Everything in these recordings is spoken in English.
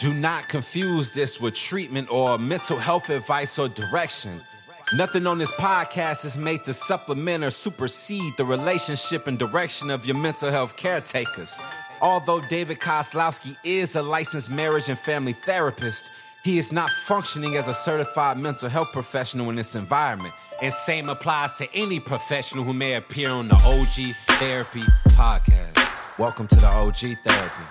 Do not confuse this with treatment or mental health advice or direction. Nothing on this podcast is made to supplement or supersede the relationship and direction of your mental health caretakers. Although David Kozlowski is a licensed marriage and family therapist, he is not functioning as a certified mental health professional in this environment. And same applies to any professional who may appear on the OG Therapy podcast. Welcome to the OG Therapy.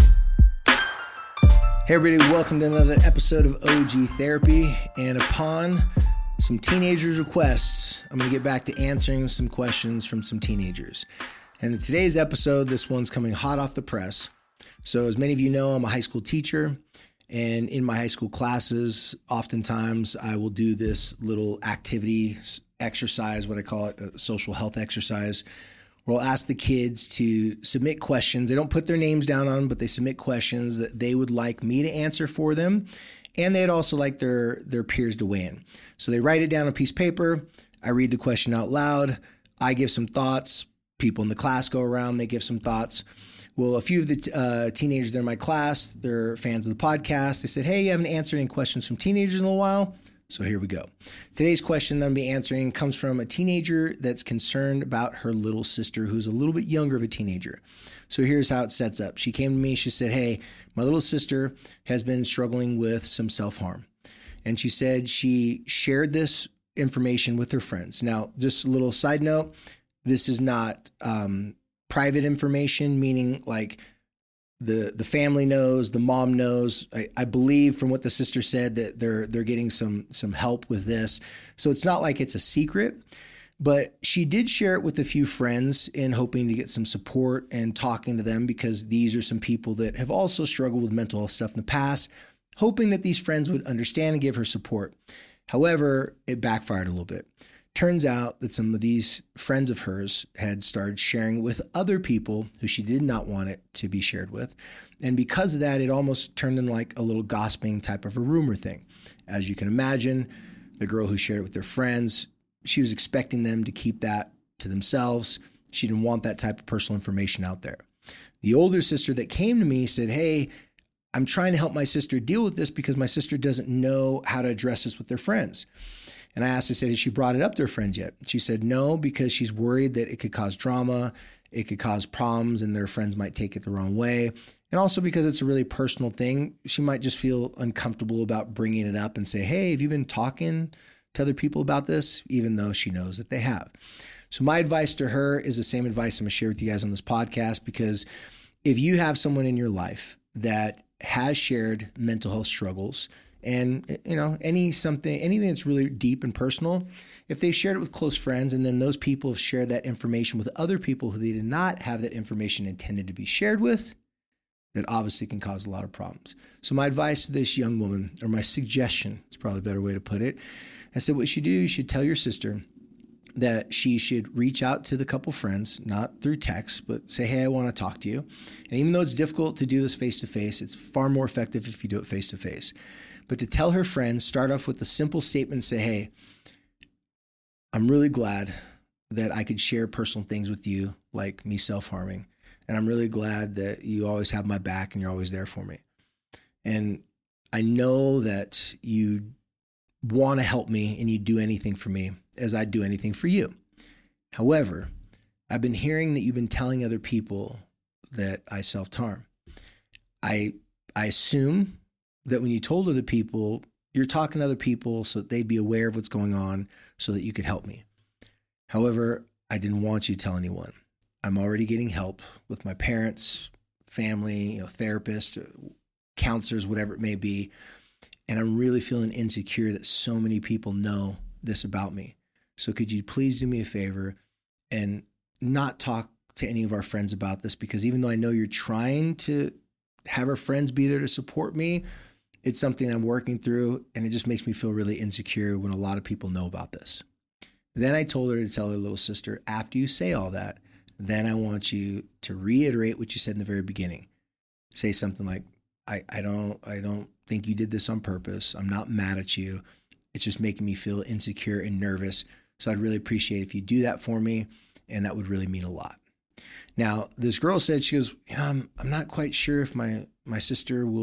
Hey everybody, welcome to another episode of OG Therapy. And upon some teenagers' requests, I'm going to get back to answering some questions from some teenagers. And in today's episode, this one's coming hot off the press. So as many of you know, I'm a high school teacher. And in my high school classes, oftentimes I will do this little activity exercise, what I call it, a social health exercise, where I'll ask the kids to submit questions. They don't put their names down on them, but they submit questions that they would like me to answer for them. And they'd also like their peers to weigh in. So they write it down on a piece of paper. I read the question out loud. I give some thoughts. People in the class go around. They give some thoughts. Well, a few of the teenagers that are in my class, they're fans of the podcast. They said, hey, you haven't answered any questions from teenagers in a while. So here we go. Today's question that I'm going to be answering comes from a teenager that's concerned about her little sister, who's a little bit younger of a teenager. So here's how it sets up. She came to me. She said, hey, my little sister has been struggling with some self-harm. And she said she shared this information with her friends. Now, just a little side note, this is not private information, meaning like the family knows, the mom knows. I believe from what the sister said that they're getting some help with this. So it's not like it's a secret, but she did share it with a few friends in hoping to get some support and talking to them, because these are some people that have also struggled with mental health stuff in the past, hoping that these friends would understand and give her support. However, it backfired a little bit. Turns out that some of these friends of hers had started sharing with other people who she did not want it to be shared with. And because of that, it almost turned into like a little gossiping type of a rumor thing. As you can imagine, the girl who shared it with their friends, she was expecting them to keep that to themselves. She didn't want that type of personal information out there. The older sister that came to me said, hey, I'm trying to help my sister deal with this because my sister doesn't know how to address this with their friends. And I asked, I said, has she brought it up to her friends yet? She said no, because she's worried that it could cause drama, it could cause problems, and their friends might take it the wrong way. And also because it's a really personal thing, she might just feel uncomfortable about bringing it up and say, hey, have you been talking to other people about this? Even though she knows that they have. So my advice to her is the same advice I'm going to share with you guys on this podcast, because if you have someone in your life that has shared mental health struggles, and, you know, anything that's really deep and personal, if they shared it with close friends and then those people have shared that information with other people who they did not have that information intended to be shared with, that obviously can cause a lot of problems. So my advice to this young woman, or my suggestion, it's probably a better way to put it, I said, what you should do, you should tell your sister that she should reach out to the couple friends, not through text, but say, hey, I want to talk to you. And even though it's difficult to do this face-to-face, it's far more effective if you do it face-to-face. But to tell her friends, start off with a simple statement and say, hey, I'm really glad that I could share personal things with you, like me self-harming. And I'm really glad that you always have my back and you're always there for me. And I know that you want to help me and you do anything for me as I'd do anything for you. However, I've been hearing that you've been telling other people that I self-harm. I assume that when you told other people, you're talking to other people so that they'd be aware of what's going on so that you could help me. However, I didn't want you to tell anyone. I'm already getting help with my parents, family, therapists, counselors, whatever it may be. And I'm really feeling insecure that so many people know this about me. So could you please do me a favor and not talk to any of our friends about this? Because even though I know you're trying to have our friends be there to support me, it's something I'm working through, and it just makes me feel really insecure when a lot of people know about this. Then I told her to tell her little sister, after you say all that, then I want you to reiterate what you said in the very beginning. Say something like, I don't think you did this on purpose. I'm not mad at you. It's just making me feel insecure and nervous. So I'd really appreciate if you do that for me, and that would really mean a lot. Now, this girl said, she goes, I'm not quite sure if my sister will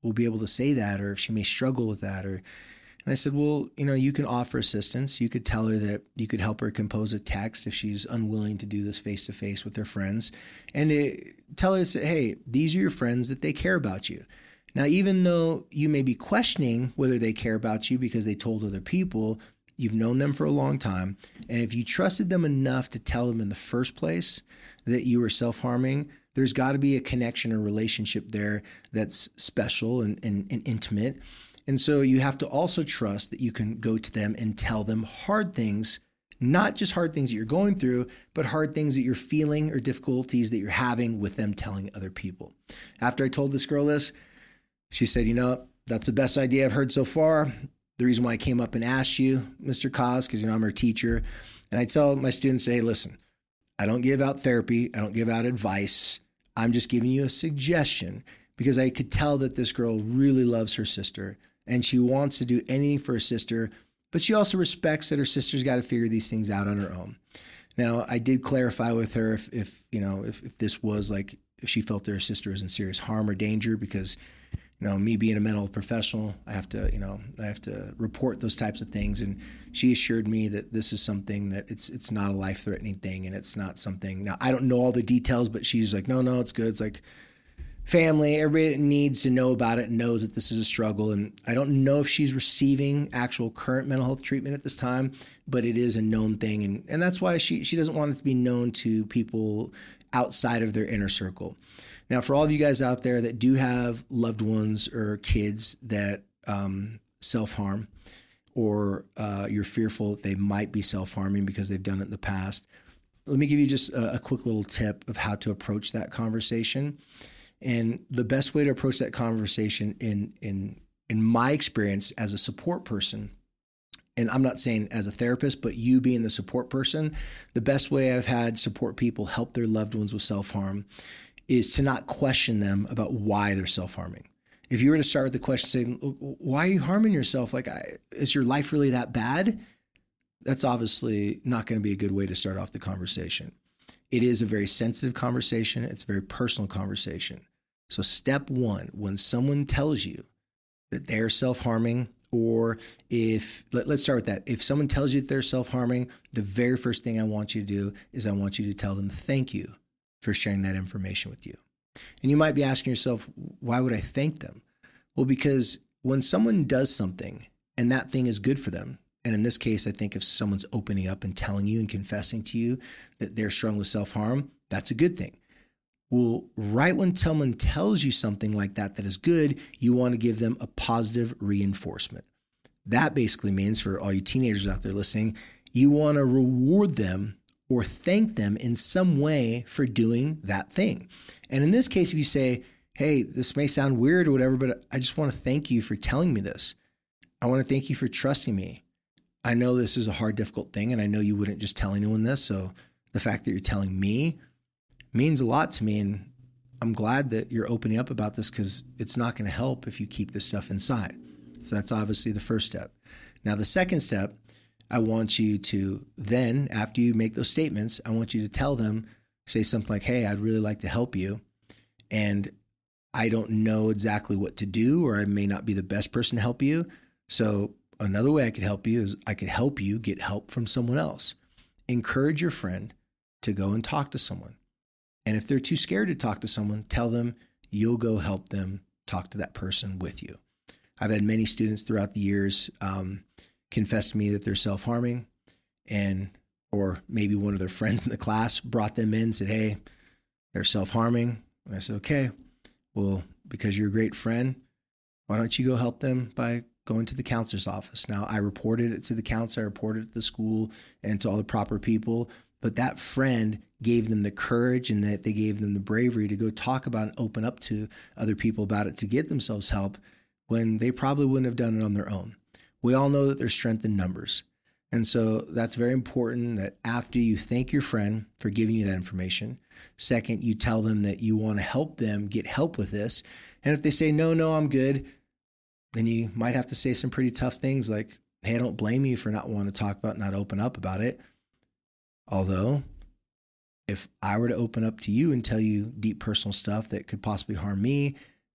will be able to say that, or if she may struggle with that. And I said, well, you can offer assistance. You could tell her that you could help her compose a text if she's unwilling to do this face-to-face with her friends. And tell her, hey, these are your friends, that they care about you. Now, even though you may be questioning whether they care about you because they told other people, you've known them for a long time. And if you trusted them enough to tell them in the first place that you were self-harming, there's got to be a connection or relationship there that's special and intimate. And so you have to also trust that you can go to them and tell them hard things, not just hard things that you're going through, but hard things that you're feeling or difficulties that you're having with them telling other people. After I told this girl this, she said, that's the best idea I've heard so far. The reason why I came up and asked you, Mr. Cos, because I'm her teacher. And I tell my students, hey, listen, I don't give out therapy. I don't give out advice. I'm just giving you a suggestion because I could tell that this girl really loves her sister and she wants to do anything for her sister, but she also respects that her sister's got to figure these things out on her own. Now, I did clarify with her if this was like, if she felt that her sister was in serious harm or danger, because me being a mental health professional, I have to report those types of things. And she assured me that this is something that it's not a life-threatening thing, and it's not something. Now, I don't know all the details, but she's like, no, it's good. It's like family. Everybody needs to know about it and knows that this is a struggle. And I don't know if she's receiving actual current mental health treatment at this time, but it is a known thing. And that's why she doesn't want it to be known to people outside of their inner circle. Now, for all of you guys out there that do have loved ones or kids that self-harm, or you're fearful that they might be self-harming because they've done it in the past, let me give you just a quick little tip of how to approach that conversation. And the best way to approach that conversation in my experience as a support person, and I'm not saying as a therapist, but you being the support person, the best way I've had support people help their loved ones with self-harm is to not question them about why they're self-harming. If you were to start with the question saying, why are you harming yourself? Like, is your life really that bad? That's obviously not going to be a good way to start off the conversation. It is a very sensitive conversation. It's a very personal conversation. So step one, when someone tells you that they're self-harming, or let's start with that. If someone tells you that they're self-harming, the very first thing I want you to do is I want you to tell them thank you for sharing that information with you. And you might be asking yourself, why would I thank them? Well, because when someone does something and that thing is good for them, and in this case, I think if someone's opening up and telling you and confessing to you that they're struggling with self-harm, that's a good thing. Well, right when someone tells you something like that is good, you want to give them a positive reinforcement. That basically means, for all you teenagers out there listening, you want to reward them or thank them in some way for doing that thing. And in this case, if you say, hey, this may sound weird or whatever, but I just want to thank you for telling me this. I want to thank you for trusting me. I know this is a hard, difficult thing, and I know you wouldn't just tell anyone this. So the fact that you're telling me means a lot to me. And I'm glad that you're opening up about this, because it's not going to help if you keep this stuff inside. So that's obviously the first step. Now, the second step, I want you to then, after you make those statements, I want you to tell them, say something like, hey, I'd really like to help you, and I don't know exactly what to do, or I may not be the best person to help you. So another way I could help you is I could help you get help from someone else. Encourage your friend to go and talk to someone. And if they're too scared to talk to someone, tell them you'll go help them talk to that person with you. I've had many students throughout the years confess to me that they're self-harming, or maybe one of their friends in the class brought them in and said, hey, they're self-harming. And I said, okay, well, because you're a great friend, why don't you go help them by going to the counselor's office? Now, I reported it to the counselor, I reported it to the school and to all the proper people, but that friend gave them the courage, and that they gave them the bravery to go talk about and open up to other people about it to get themselves help when they probably wouldn't have done it on their own. We all know that there's strength in numbers. And so that's very important, that after you thank your friend for giving you that information, second, you tell them that you want to help them get help with this. And if they say, no, I'm good, then you might have to say some pretty tough things like, hey, I don't blame you for not wanting to talk about it, not open up about it. Although, if I were to open up to you and tell you deep personal stuff that could possibly harm me,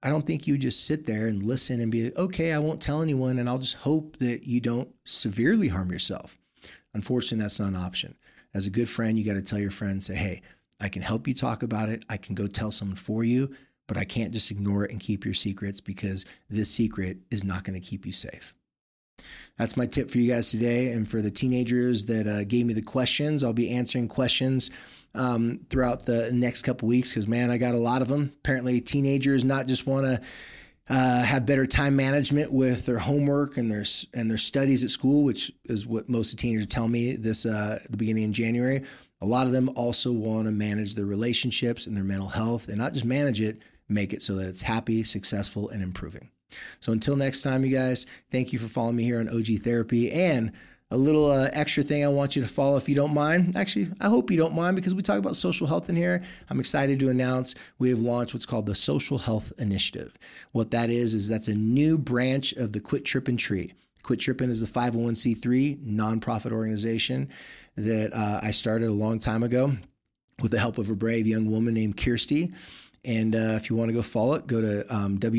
I don't think you just sit there and listen and be, okay, I won't tell anyone and I'll just hope that you don't severely harm yourself. Unfortunately, that's not an option. As a good friend, you got to tell your friend, say, hey, I can help you talk about it. I can go tell someone for you, but I can't just ignore it and keep your secrets, because this secret is not going to keep you safe. That's my tip for you guys today. And for the teenagers that gave me the questions, I'll be answering questions throughout the next couple weeks, because, man, I got a lot of them. Apparently, teenagers not just want to have better time management with their homework and their studies at school, which is what most of the teenagers tell me this at the beginning of January. A lot of them also want to manage their relationships and their mental health, and not just manage it, make it so that it's happy, successful, and improving. So until next time, you guys, thank you for following me here on OG Therapy. And a little extra thing I want you to follow if you don't mind. Actually, I hope you don't mind, because we talk about social health in here. I'm excited to announce we have launched what's called the Social Health Initiative. What that is that's a new branch of the Quit Trippin' tree. Quit Trippin' is a 501c3 nonprofit organization that I started a long time ago with the help of a brave young woman named Kirsty. And if you want to go follow it, go to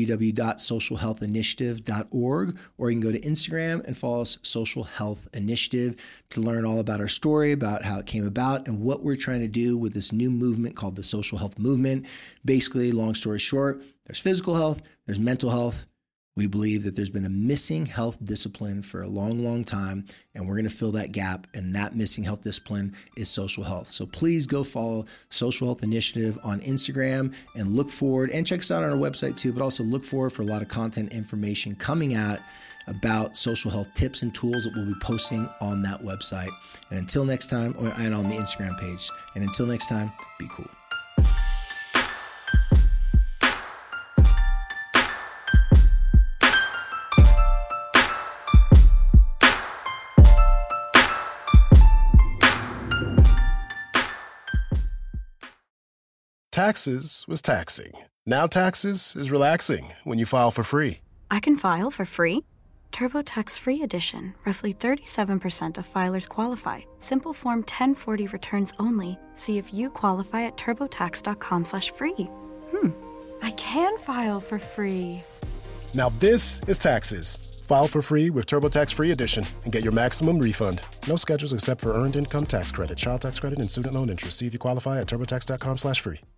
www.socialhealthinitiative.org, or you can go to Instagram and follow us, Social Health Initiative, to learn all about our story, about how it came about, and what we're trying to do with this new movement called the Social Health Movement. Basically, long story short, there's physical health, there's mental health. We believe that there's been a missing health discipline for a long, long time, and we're going to fill that gap, and that missing health discipline is social health. So please go follow Social Health Initiative on Instagram and look forward, and check us out on our website too, but also look forward for a lot of content information coming out about social health tips and tools that we'll be posting on that website. And until next time, and on the Instagram page. And until next time, be cool. Taxes was taxing. Now taxes is relaxing when you file for free. I can file for free? TurboTax Free Edition. Roughly 37% of filers qualify. Simple Form 1040 returns only. See if you qualify at turbotax.com/free. I can file for free. Now this is taxes. File for free with TurboTax Free Edition and get your maximum refund. No schedules except for Earned Income Tax Credit, Child Tax Credit, and Student Loan Interest. See if you qualify at turbotax.com/free.